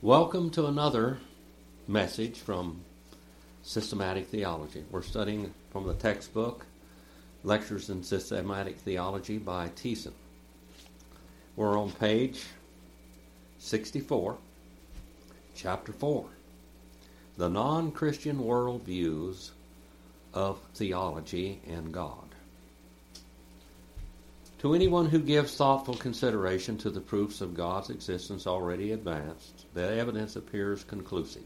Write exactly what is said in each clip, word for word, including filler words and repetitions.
Welcome to another message from Systematic Theology. We're studying from the textbook, Lectures in Systematic Theology by Thiessen. We're on page sixty-four, chapter four, The Non-Christian Worldviews of Theology and God. To anyone who gives thoughtful consideration to the proofs of God's existence already advanced, the evidence appears conclusive.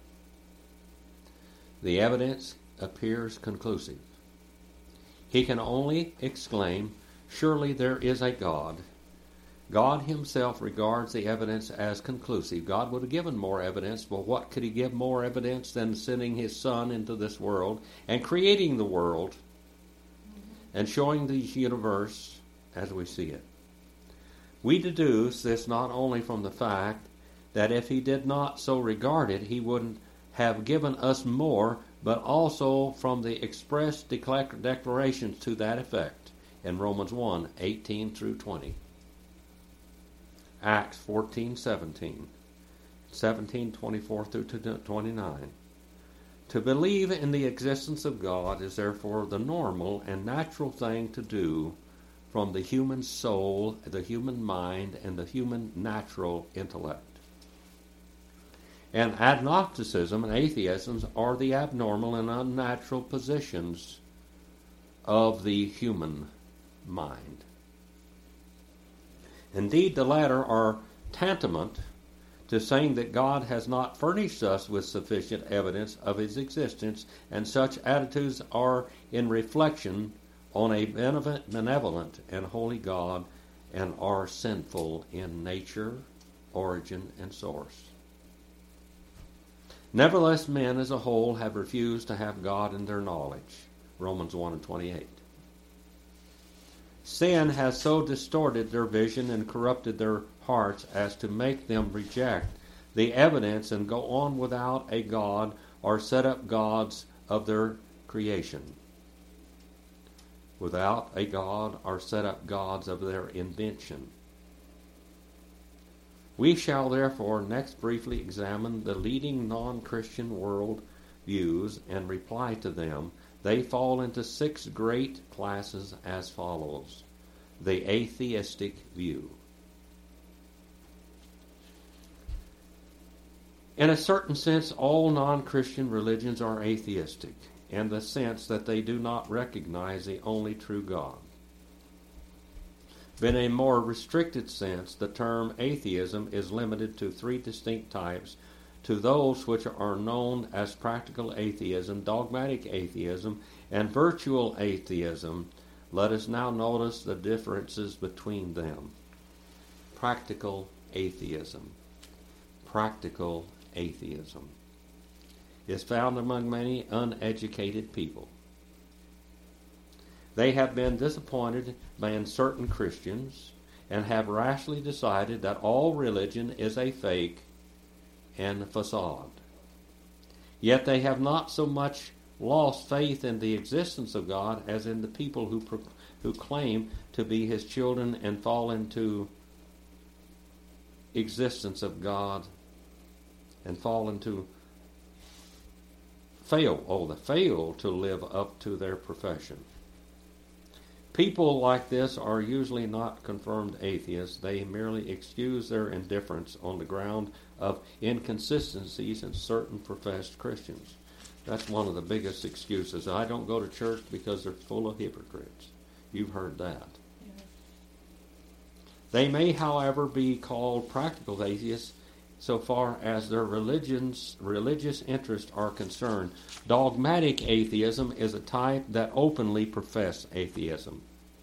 The evidence appears conclusive. He can only exclaim, "Surely there is a God." God himself regards the evidence as conclusive. God would have given more evidence, but what could he give more evidence than sending his Son into this world and creating the world and showing the universe as we see it? We deduce this not only from the fact that if he did not so regard it, he wouldn't have given us more, but also from the express decla- declarations to that effect in Romans one, eighteen through twenty. Acts fourteen, seventeen, seventeen, twenty-four through twenty-nine. To believe in the existence of God is therefore the normal and natural thing to do from the human soul, the human mind, and the human natural intellect. And agnosticism and atheism are the abnormal and unnatural positions of the human mind. Indeed, the latter are tantamount to saying that God has not furnished us with sufficient evidence of his existence, and such attitudes are in reflection on a benevolent and holy God and are sinful in nature, origin, and source. Nevertheless, men as a whole have refused to have God in their knowledge. Romans one and twenty-eight. Sin has so distorted their vision and corrupted their hearts as to make them reject the evidence and go on without a God or set up gods of their creation. Without a God or set up gods of their invention. We shall therefore next briefly examine the leading non-Christian world views and reply to them. They fall into six great classes as follows. The atheistic view. In a certain sense, all non-Christian religions are atheistic, in the sense that they do not recognize the only true God. But in a more restricted sense, the term atheism is limited to three distinct types, to those which are known as practical atheism, dogmatic atheism, and virtual atheism. Let us now notice the differences between them. Practical atheism. Practical atheism is found among many uneducated people. They have been disappointed by certain Christians and have rashly decided that all religion is a fake and facade. Yet they have not so much lost faith in the existence of God as in the people who pro- who claim to be his children and fall into existence of God and fall into fail, oh, they fail to live up to their profession. People like this are usually not confirmed atheists. They merely excuse their indifference on the ground of inconsistencies in certain professed Christians. That's one of the biggest excuses. I don't go to church because they're full of hypocrites. You've heard that. Yeah. They may, however, be called practical atheists so far as their religions, religious interests are concerned. Dogmatic atheism is a type that openly profess atheism.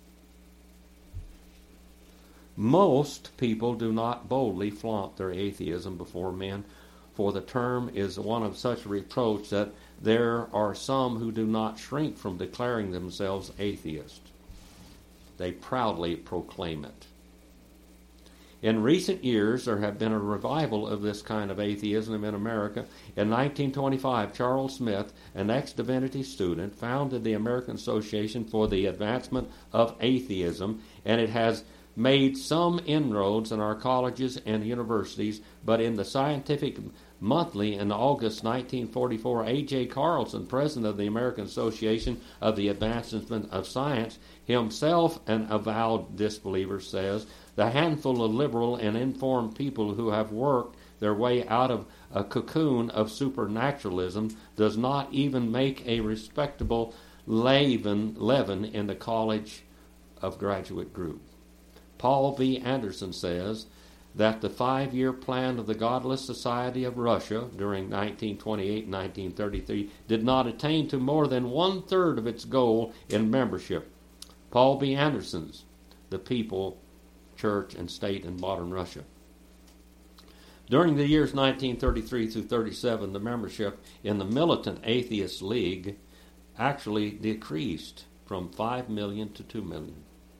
Most people do not boldly flaunt their atheism before men, for the term is one of such reproach that there are some who do not shrink from declaring themselves atheists. They proudly proclaim it. In recent years, there have been a revival of this kind of atheism in America. In nineteen twenty-five, Charles Smith, an ex-divinity student, founded the American Association for the Advancement of Atheism, and it has made some inroads in our colleges and universities, but in the Scientific Monthly in August nineteen forty-four, A J Carlson, president of the American Association of the Advancement of Science, himself an avowed disbeliever, says, the handful of liberal and informed people who have worked their way out of a cocoon of supernaturalism does not even make a respectable leaven, leaven in the college of graduate group. Paul V. Anderson says that the five-year plan of the Godless Society of Russia during nineteen twenty-eight and nineteen thirty-three did not attain to more than one-third of its goal in membership. Paul B. Anderson's The People, Church, and State in Modern Russia. During the years nineteen thirty-three through thirty-seven, the membership in the Militant Atheist League actually decreased from five million to two million.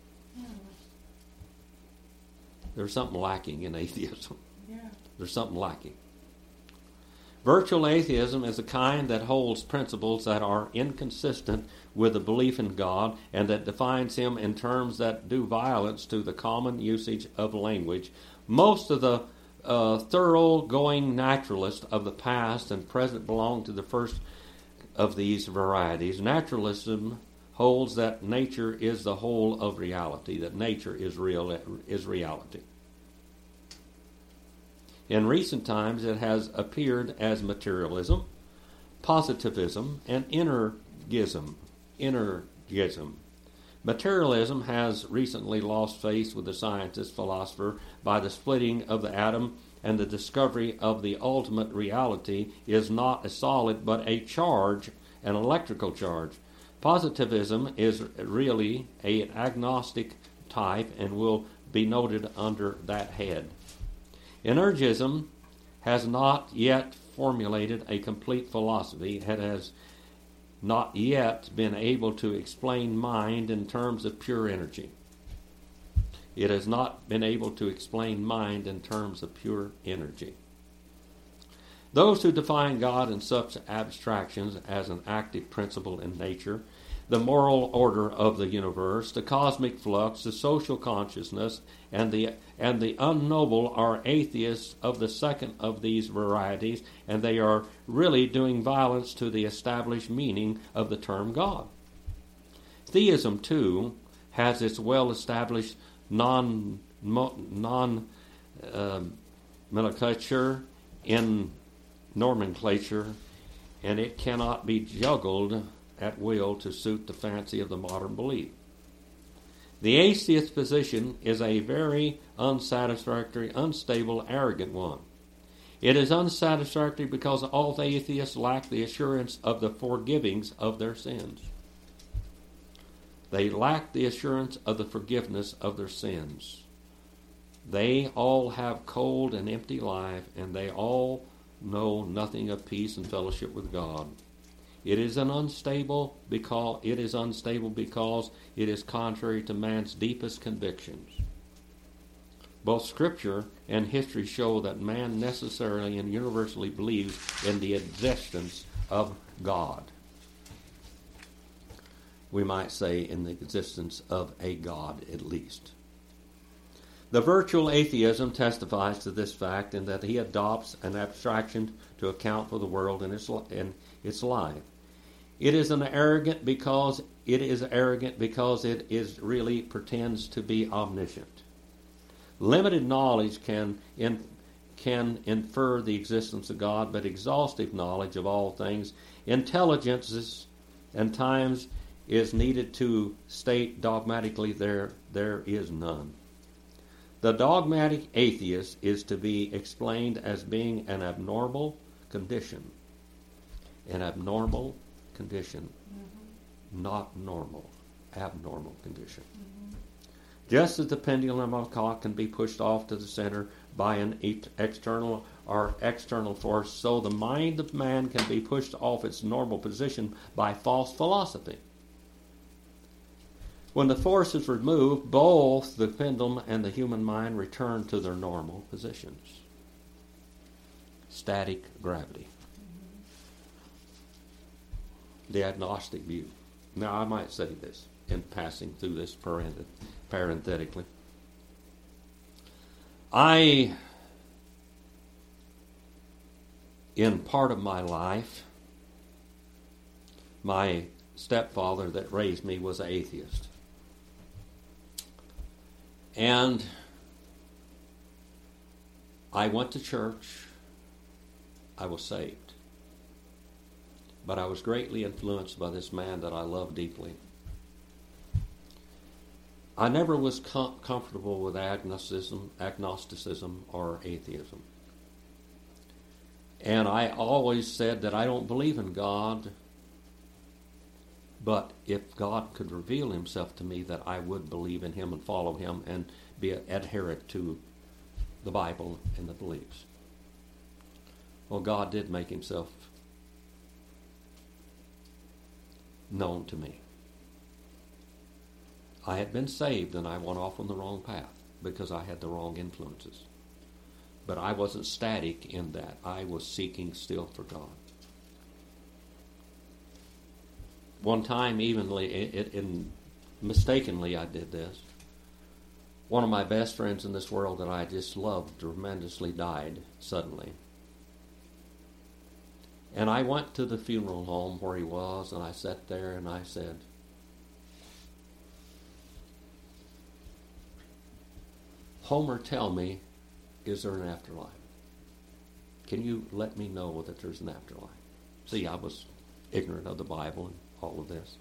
There's something lacking in atheism. Yeah. There's something lacking. Virtual atheism is the kind that holds principles that are inconsistent with the belief in God and that defines him in terms that do violence to the common usage of language. Most of the uh, thoroughgoing naturalists of the past and present belong to the first of these varieties. Naturalism holds that nature is the whole of reality, that nature is real is reality. In recent times, it has appeared as materialism, positivism, and energism. Energism. Materialism has recently lost face with the scientist philosopher by the splitting of the atom, and the discovery of the ultimate reality is not a solid but a charge, an electrical charge. Positivism is really an agnostic type and will be noted under that head. Energism has not yet formulated a complete philosophy. It has not yet been able to explain mind in terms of pure energy. It has not been able to explain mind in terms of pure energy. Those who define God in such abstractions as an active principle in nature, the moral order of the universe, the cosmic flux, the social consciousness, and the and the unknoble are atheists of the second of these varieties, and they are really doing violence to the established meaning of the term God. Theism, too, has its well-established non non uh, nomenclature in nomenclature, and it cannot be juggled at will to suit the fancy of the modern belief. The atheist position is a very unsatisfactory, unstable, arrogant one. It is unsatisfactory because all atheists lack the assurance of the forgivings of their sins. They lack the assurance of the forgiveness of their sins. They all have cold and empty life, and they all know nothing of peace and fellowship with God. It is an unstable because it is unstable because it is contrary to man's deepest convictions. Both Scripture and history show that man necessarily and universally believes in the existence of God. We might say in the existence of a God at least. The virtual atheism testifies to this fact in that he adopts an abstraction to account for the world and its, and its life. It is an arrogant because it is arrogant because it is really pretends to be omniscient. Limited knowledge can in, can infer the existence of God, but exhaustive knowledge of all things, intelligence, and times is needed to state dogmatically there there is none. The dogmatic atheist is to be explained as being an abnormal condition. An abnormal condition, mm-hmm. not normal, abnormal condition. Mm-hmm. Just as the pendulum of a clock can be pushed off to the center by an external or external force, so the mind of man can be pushed off its normal position by false philosophy. When the force is removed, both the pendulum and the human mind return to their normal positions. Static gravity. The agnostic view. Now, I might say this in passing through this parenthetically. I, in part of my life, my stepfather that raised me was an atheist. And I went to church. I was saved. But I was greatly influenced by this man that I love deeply. I never was com- comfortable with agnosticism, agnosticism or atheism. And I always said that I don't believe in God, but if God could reveal himself to me, that I would believe in him and follow him and be adherent to the Bible and the beliefs. Well, God did make himself known to me. I had been saved and I went off on the wrong path because I had the wrong influences. But I wasn't static in that. I was seeking still for God. One time, evenly, it, in, mistakenly, I did this. One of my best friends in this world that I just loved tremendously died suddenly. And I went to the funeral home where he was, and I sat there and I said, Homer, tell me, is there an afterlife? Can you let me know that there's an afterlife? See, I was ignorant of the Bible and all of this.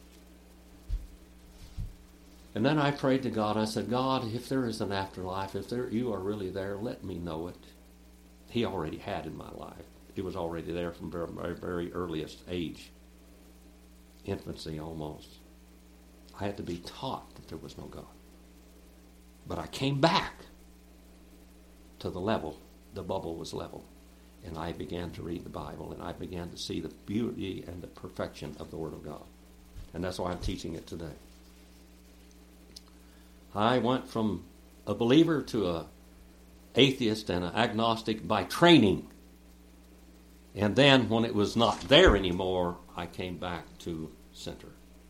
And then I prayed to God. I said, God, if there is an afterlife, if there you are really there, let me know it. He already had in my life. It was already there from very, very, very earliest age, infancy almost. I had to be taught that there was no God. But I came back to the level. The bubble was level. And I began to read the Bible, and I began to see the beauty and the perfection of the Word of God. And that's why I'm teaching it today. I went from a believer to a atheist and an agnostic by training. And then when it was not there anymore, I came back to center.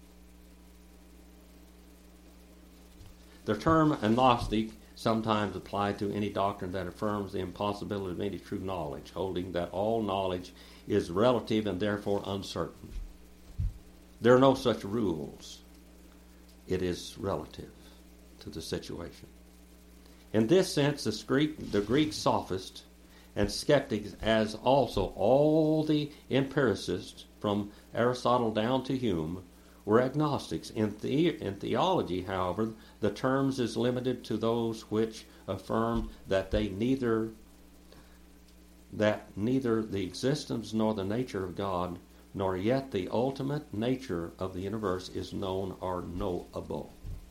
The term agnostic sometimes applied to any doctrine that affirms the impossibility of any true knowledge, holding that all knowledge is relative and therefore uncertain. There are no such rules. It is relative to the situation. In this sense, the Greek, the Greek sophists and skeptics, as also all the empiricists from Aristotle down to Hume, were agnostics. In, the, in theology, however, the terms is limited to those which affirm that they neither that neither the existence nor the nature of God, nor yet the ultimate nature of the universe is known or knowable.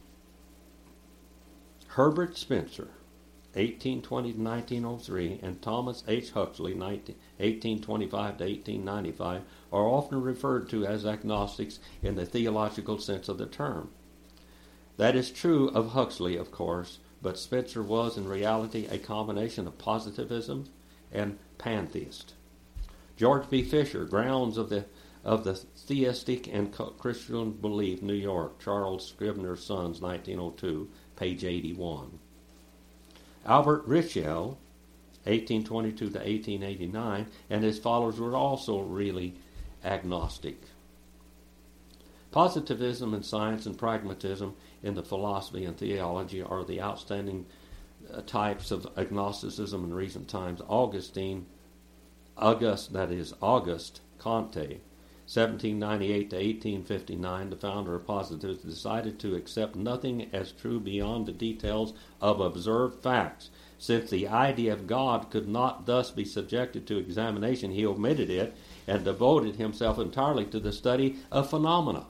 Herbert Spencer, eighteen twenty to nineteen oh three, and Thomas H. Huxley, eighteen twenty-five to eighteen ninety-five, are often referred to as agnostics in the theological sense of the term. That is true of Huxley, of course, but Spencer was in reality a combination of positivism and pantheist. George B. Fisher, Grounds of the of the Theistic and Christian Belief, New York, Charles Scribner's Sons, nineteen oh two, page eighty-one. Albert Ritschl, eighteen twenty-two to eighteen eighty-nine, and his followers were also really agnostic. Positivism in science and pragmatism in the philosophy and theology are the outstanding uh, types of agnosticism in recent times. Augustine, August, that is Auguste Comte, seventeen ninety-eight to eighteen fifty-nine, the founder of positivism, decided to accept nothing as true beyond the details of observed facts. Since the idea of God could not thus be subjected to examination, he omitted it and devoted himself entirely to the study of phenomena.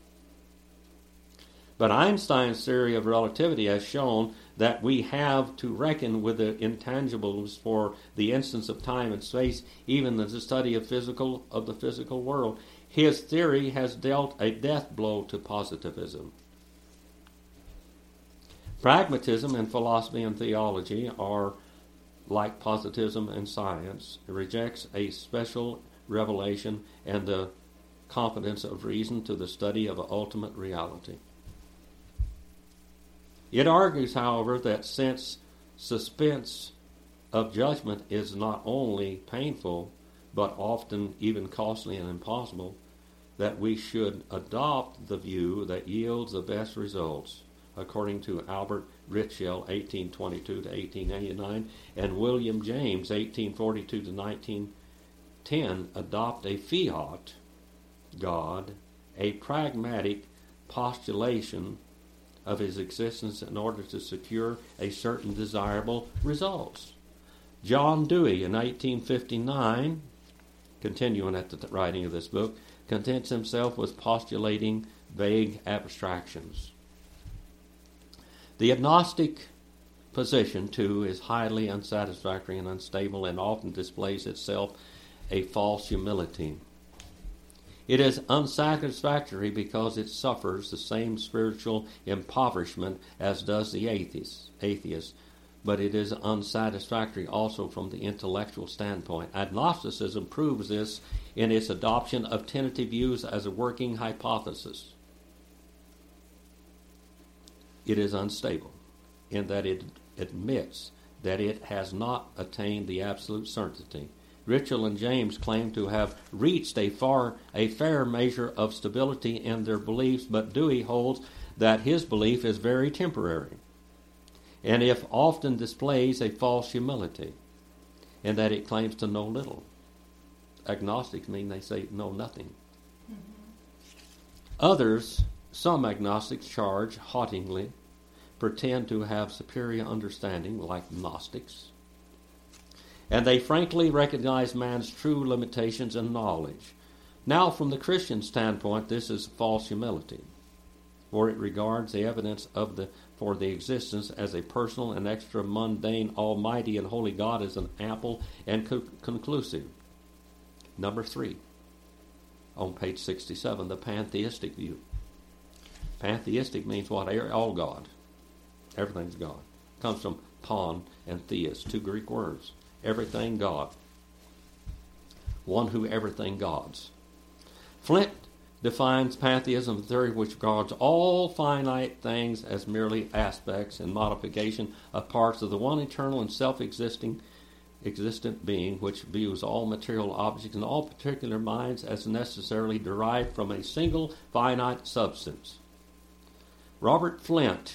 But Einstein's theory of relativity has shown that we have to reckon with the intangibles for the instance of time and space, even as the study of physical of the physical world. His theory has dealt a death blow to positivism. Pragmatism in philosophy and theology are like positivism in science. It rejects a special revelation and the confidence of reason to the study of ultimate reality. It argues, however, that since suspense of judgment is not only painful, but often even costly and impossible, that we should adopt the view that yields the best results, according to Albert Ritschel, eighteen twenty-two to eighteen eighty-nine, and William James, eighteen forty-two to nineteen ten, adopt a fiat God, a pragmatic postulation of his existence in order to secure a certain desirable results. John Dewey, in eighteen fifty-nine, continuing at the writing of this book, contents himself with postulating vague abstractions. The agnostic position, too, is highly unsatisfactory and unstable and often displays itself a false humility. It is unsatisfactory because it suffers the same spiritual impoverishment as does the atheist, atheist, but it is unsatisfactory also from the intellectual standpoint. Agnosticism proves this in its adoption of tentative views as a working hypothesis. It is unstable in that it admits that it has not attained the absolute certainty. Ritschel and James claim to have reached a far a fair measure of stability in their beliefs, but Dewey holds that his belief is very temporary, and if often displays a false humility, and that it claims to know little. Agnostics mean they say know nothing. Mm-hmm. Others, some agnostics charge hauntingly, pretend to have superior understanding, like Gnostics, and they frankly recognize man's true limitations and knowledge. Now, from the Christian standpoint, this is false humility, for it regards the evidence of the for the existence as a personal and extra mundane, almighty and holy God as an ample and co- conclusive. Number three, on page sixty-seven, the pantheistic view. Pantheistic means what? All God. Everything's God. It comes from pan and theist, two Greek words. Everything God. One who everything gods. Flint defines pantheism, a theory which regards all finite things as merely aspects and modification of parts of the one eternal and self-existing existent being, which views all material objects and all particular minds as necessarily derived from a single finite substance. Robert Flint.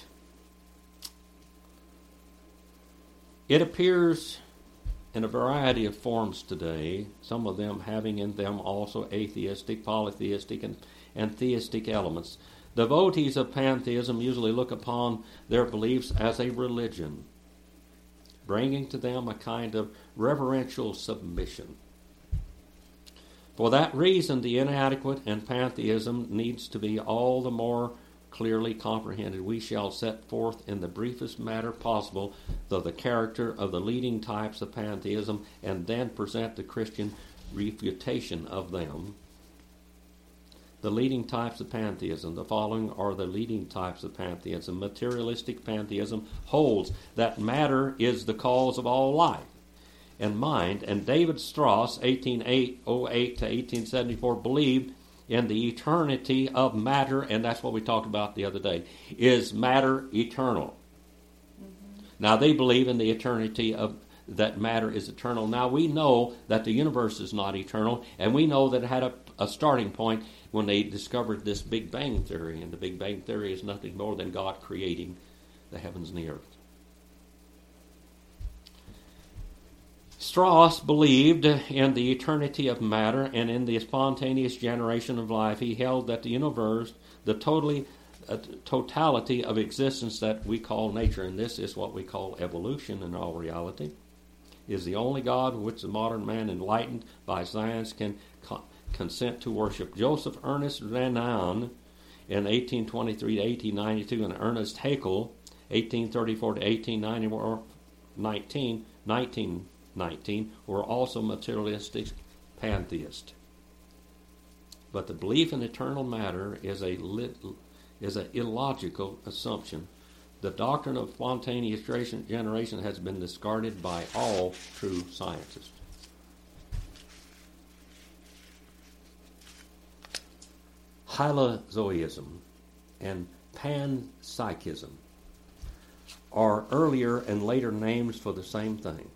It appears in a variety of forms today, some of them having in them also atheistic, polytheistic, and, and theistic elements. Devotees of pantheism usually look upon their beliefs as a religion, bringing to them a kind of reverential submission. For that reason, the inadequate in pantheism needs to be all the more clearly comprehended. We shall set forth in the briefest matter possible the, the character of the leading types of pantheism and then present the Christian refutation of them. The leading types of pantheism. The following are the leading types of pantheism. Materialistic pantheism holds that matter is the cause of all life and mind, and David Strauss, eighteen oh eight to eighteen seventy-four, believed in the eternity of matter, and that's what we talked about the other day. Is matter eternal? Mm-hmm. Now they believe in the eternity of that matter is eternal. Now we know that the universe is not eternal, and we know that it had a, a starting point when they discovered this Big Bang Theory, and the Big Bang Theory is nothing more than God creating the heavens and the earth. Strauss believed in the eternity of matter and in the spontaneous generation of life. He held that the universe, the totally uh, totality of existence that we call nature, and this is what we call evolution in all reality, is the only God which the modern man enlightened by science can co- consent to worship. Joseph Ernest Renan in eighteen twenty-three to eighteen ninety-two and Ernest Haeckel eighteen thirty-four to eighteen nineteen, nineteen nineteen were also materialistic pantheists. But the belief in eternal matter is a lit, is an illogical assumption. The doctrine of spontaneous generation has been discarded by all true scientists. Hylozoism and panpsychism are earlier and later names for the same thing.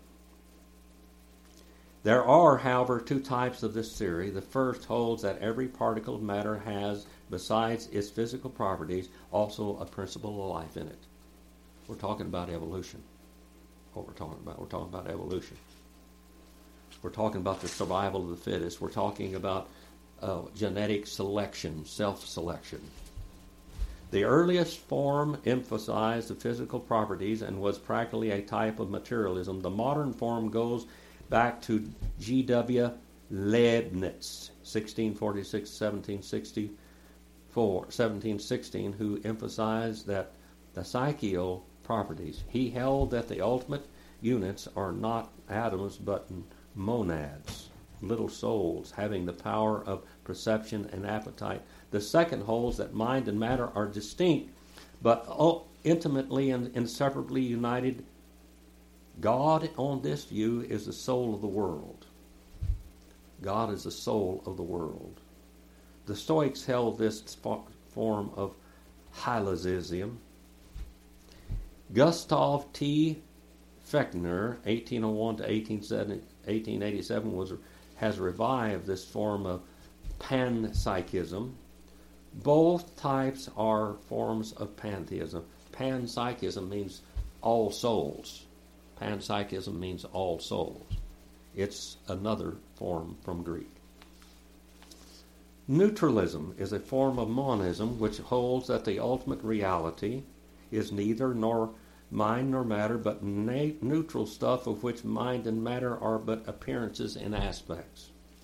There are, however, two types of this theory. The first holds that every particle of matter has, besides its physical properties, also a principle of life in it. We're talking about evolution. What we're talking about, we're talking about evolution. We're talking about the survival of the fittest. We're talking about uh, genetic selection, self-selection. The earliest form emphasized the physical properties and was practically a type of materialism. The modern form goes back to G W Leibniz, sixteen forty-six to seventeen sixty-four, seventeen sixteen, who emphasized that the psychical properties. He held that the ultimate units are not atoms but monads, little souls, having the power of perception and appetite. The second holds that mind and matter are distinct but intimately and inseparably united. God, on this view, is the soul of the world. God is the soul of the world. The Stoics held this form of hylasism. Gustav T. Fechner, eighteen oh one to eighteen eighty-seven, was, has revived this form of panpsychism. Both types are forms of pantheism. Panpsychism means all souls. Panpsychism means all souls. It's another form from Greek. Neutralism is a form of monism which holds that the ultimate reality is neither nor mind nor matter, but na- neutral stuff of which mind and matter are but appearances and aspects.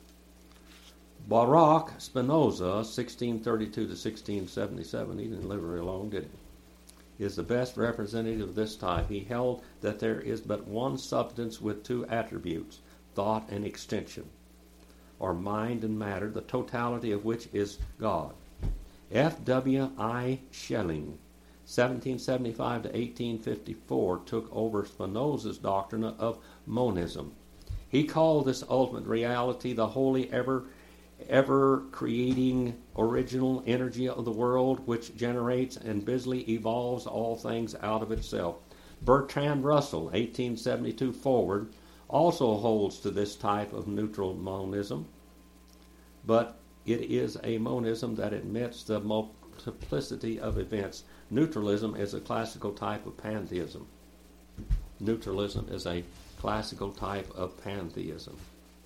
Baruch Spinoza, sixteen thirty-two to sixteen seventy-seven, he didn't live very long, did he? Is the best representative of this type. He held that there is but one substance with two attributes, thought and extension, or mind and matter, the totality of which is God. F W I Schelling, seventeen seventy-five to eighteen fifty-four, took over Spinoza's doctrine of monism. He called this ultimate reality the holy, ever ever creating original energy of the world, which generates and busily evolves all things out of itself. Bertrand Russell, eighteen seventy-two forward, also holds to this type of neutral monism, but it is a monism that admits the multiplicity of events. Neutralism is a classical type of pantheism. Neutralism is a classical type of pantheism.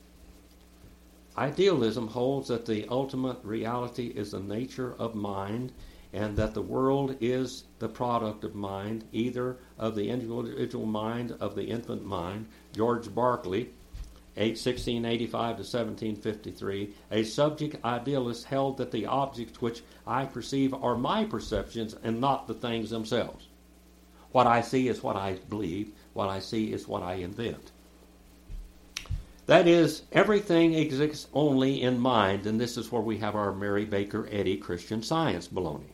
Idealism holds that the ultimate reality is the nature of mind and that the world is the product of mind, either of the individual mind of the infant mind. George Berkeley, sixteen eighty-five to seventeen fifty-three, a subject idealist, held that the objects which I perceive are my perceptions and not the things themselves. What I see is what I believe. What I see is what I invent. That is, everything exists only in mind, and this is where we have our Mary Baker Eddy Christian Science baloney.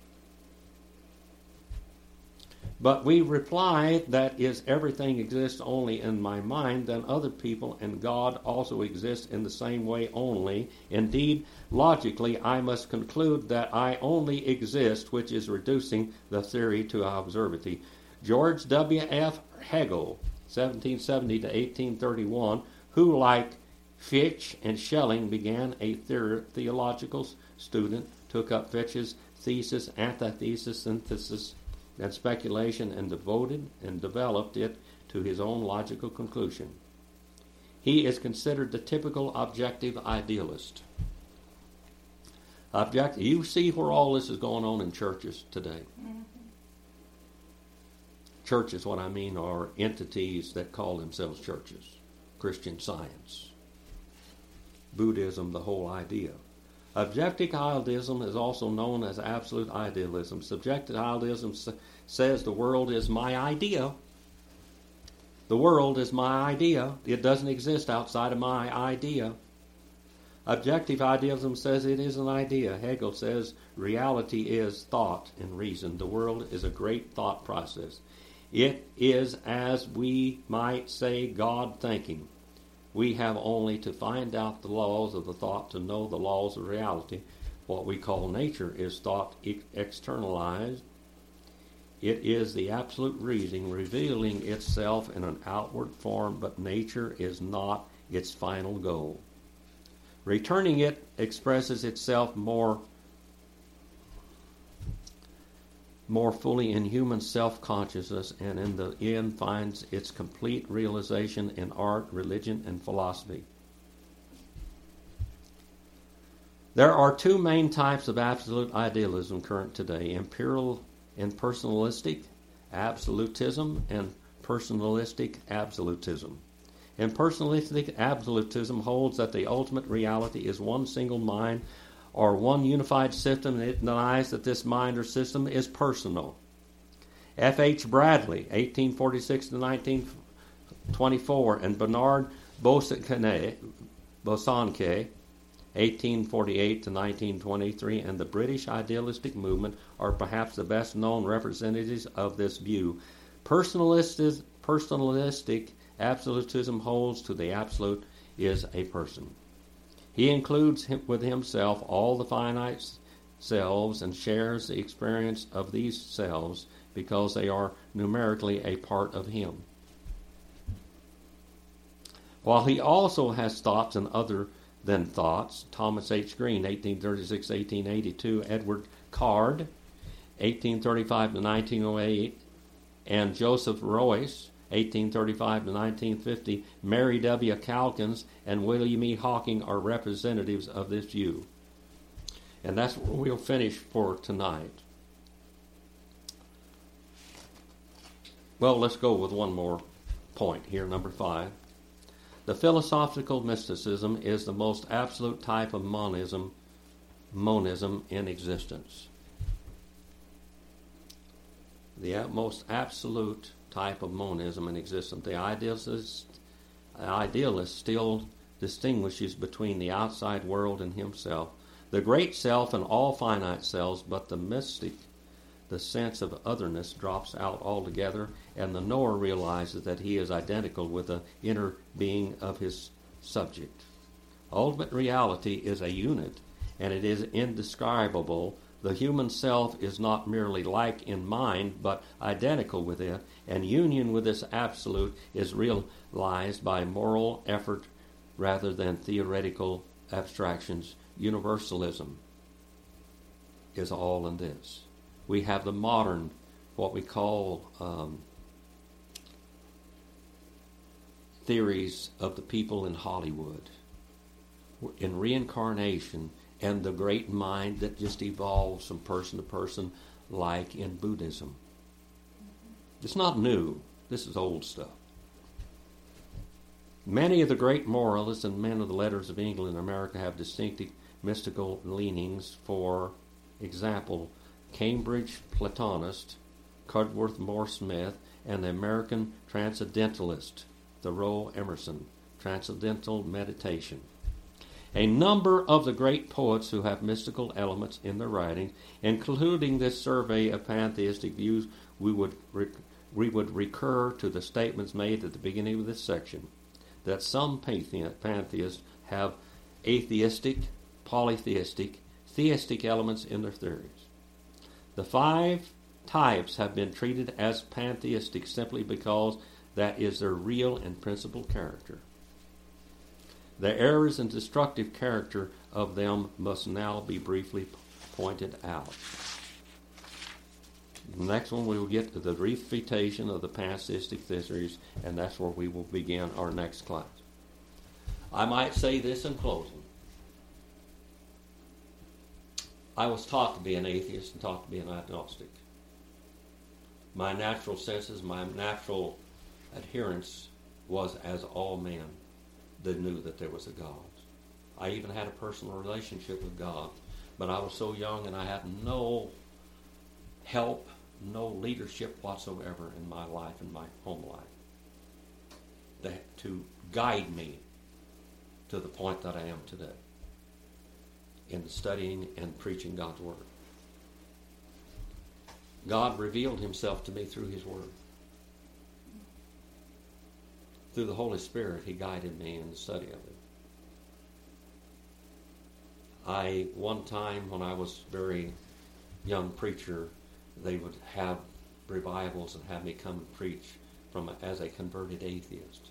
But we reply, that is, everything exists only in my mind, then other people and God also exist in the same way only. Indeed, logically, I must conclude that I only exist, which is reducing the theory to absurdity. George W. F. Hegel, seventeen seventy to eighteen thirty-one, who, like Fichte and Schelling, began a the- theological student, took up Fichte's thesis, antithesis, synthesis, and speculation, and devoted and developed it to his own logical conclusion. He is considered the typical objective idealist. Object- you see where all this is going on in churches today. Mm-hmm. Churches, what I mean, are entities that call themselves churches. Christian Science, Buddhism, the whole idea. Objective idealism is also known as absolute idealism. Subjective idealism s- says the world is my idea. The world is my idea. It doesn't exist outside of my idea. Objective idealism says it is an idea. Hegel says reality is thought and reason. The world is a great thought process. It is, as we might say, God thinking. We have only to find out the laws of the thought to know the laws of reality. What we call nature is thought ex- externalized. It is the absolute reason revealing itself in an outward form, but nature is not its final goal. Returning it expresses itself more, more fully in human self-consciousness, and in the end finds its complete realization in art, religion, and philosophy. There are two main types of absolute idealism current today: imperial and personalistic absolutism, and personalistic absolutism. And personalistic absolutism holds that the ultimate reality is one single mind or one unified system, and it denies that this mind or system is personal. F H Bradley, eighteen forty-six to nineteen twenty-four, and Bernard Bosanquet, eighteen forty-eight to nineteen twenty-three, and the British idealistic movement are perhaps the best known representatives of this view. Personalistic, personalistic absolutism holds to the absolute is a person. He includes him, with himself all the finite selves and shares the experience of these selves because they are numerically a part of him. While he also has thoughts and other than thoughts, Thomas H. Green, eighteen thirty-six to eighteen eighty-two, Edward Card, eighteen thirty-five to nineteen oh eight, and Joseph Royce, eighteen thirty-five to nineteen fifty, Mary W. Calkins, and William E. Hawking are representatives of this view. And that's where we'll finish for tonight. Well, let's go with one more point here, number five. The philosophical mysticism is the most absolute type of monism, monism in existence. The most absolute type of monism in existence. The idealist, idealist still distinguishes between the outside world and himself, the great self and all finite selves, but the mystic, the sense of otherness, drops out altogether, and the knower realizes that he is identical with the inner being of his subject. Ultimate reality is a unit, and it is indescribable. The human self is not merely like in mind, but identical with it, and union with this absolute is realized by moral effort rather than theoretical abstractions. Universalism is all in this. We have the modern, what we call um, theories of the people in Hollywood, in reincarnation, and the great mind that just evolves from person to person, like in Buddhism. It's not new. This is old stuff. Many of the great moralists and men of the letters of England and America have distinctive mystical leanings. For example, Cambridge Platonist Cudworth Moore Smith and the American Transcendentalist Thoreau Emerson, Transcendental Meditation. A number of the great poets who have mystical elements in their writing, including this survey of pantheistic views, we would re- we would recur to the statements made at the beginning of this section, that some pantheists have atheistic, polytheistic, theistic elements in their theories. The five types have been treated as pantheistic simply because that is their real and principal character. The errors and destructive character of them must now be briefly pointed out. The next one we will get to the refutation of the pantheistic theories, and that's where we will begin our next class. I might say this in closing. I was taught to be an atheist and taught to be an agnostic. My natural senses, my natural adherence was as all men that knew that there was a God. I even had a personal relationship with God, but I was so young and I had no help, no leadership whatsoever in my life, in my home life, that to guide me to the point that I am today in studying and preaching God's Word. God revealed Himself to me through His Word. Through the Holy Spirit, He guided me in the study of it. I, one time when I was a very young preacher, they would have revivals and have me come and preach from a, as a converted atheist.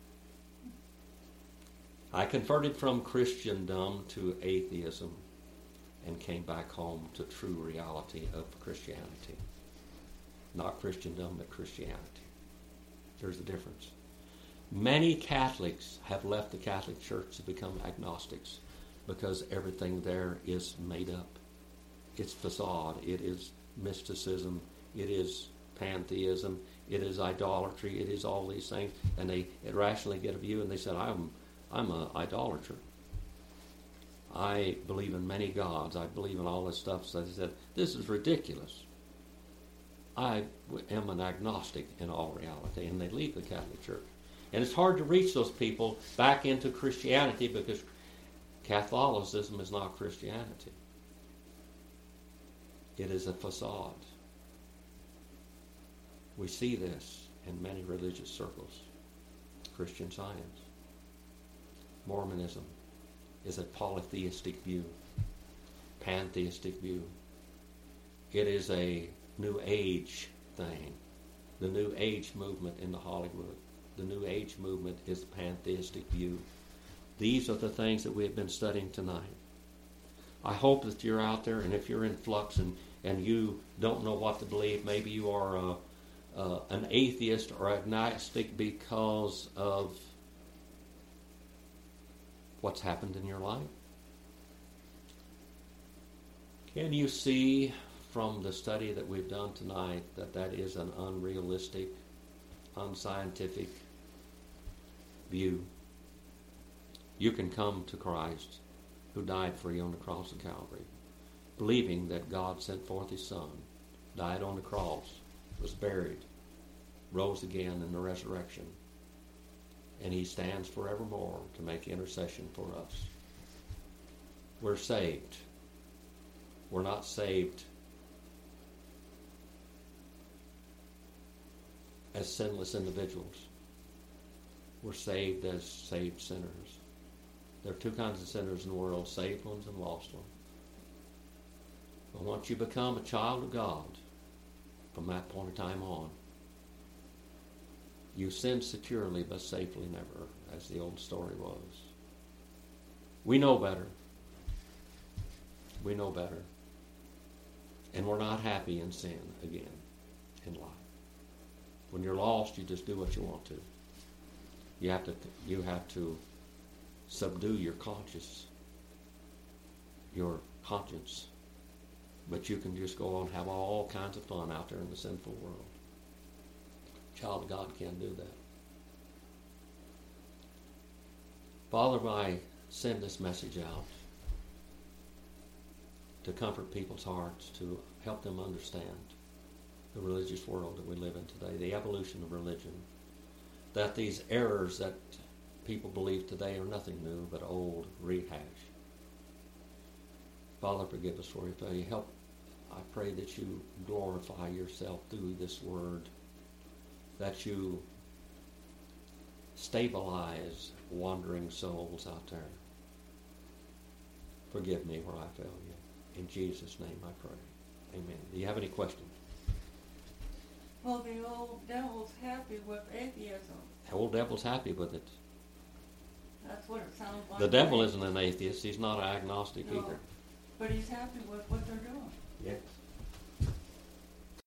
I converted from Christendom to atheism and came back home to true reality of Christianity. Not Christendom, but Christianity. There's a difference. Many Catholics have left the Catholic Church to become agnostics because everything there is made up. It's facade. It is mysticism. It is pantheism. It is idolatry. It is all these things. And they irrationally get a view and they said, I'm I'm an idolater. I believe in many gods. I believe in all this stuff. So they said, this is ridiculous. I am an agnostic in all reality. And they leave the Catholic Church. And it's hard to reach those people back into Christianity because Catholicism is not Christianity. It is a facade. We see this in many religious circles. Christian Science. Mormonism is a polytheistic view, pantheistic view. It is a New Age thing. The New Age movement in the Hollywood. The New Age movement is a pantheistic view. These are the things that we have been studying tonight. I hope that you're out there, and if you're in flux and, and you don't know what to believe, maybe you are a, uh, an atheist or agnostic because of what's happened in your life. Can you see from the study that we've done tonight that that is an unrealistic, unscientific view? You can come to Christ, who died for you on the cross of Calvary, believing that God sent forth His Son, died on the cross, was buried, rose again in the resurrection, and He stands forevermore to make intercession for us. We're saved. We're not saved as sinless individuals. We're saved as saved sinners. There are two kinds of sinners in the world, saved ones and lost ones. But once you become a child of God, from that point of time on, you sin securely but safely never, as the old story was. We know better. We know better. And we're not happy in sin again in life. When you're lost, you just do what you want to. You have to you have to subdue your conscience, your conscience. But you can just go on and have all kinds of fun out there in the sinful world. Child of God can't do that. Father, I send this message out to comfort people's hearts, to help them understand the religious world that we live in today, the evolution of religion, that these errors that people believe today are nothing new but old rehash. Father, forgive us for it. Help. I pray that you glorify yourself through this word, that you stabilize wandering souls out there. Forgive me where I fail you. In Jesus' name I pray. Amen. Do you have any questions? Well, the old devil's happy with atheism. The old devil's happy with it. That's what it sounds like. The devil isn't an atheist. He's not an agnostic No, either. but he's happy with what they're doing. Yes.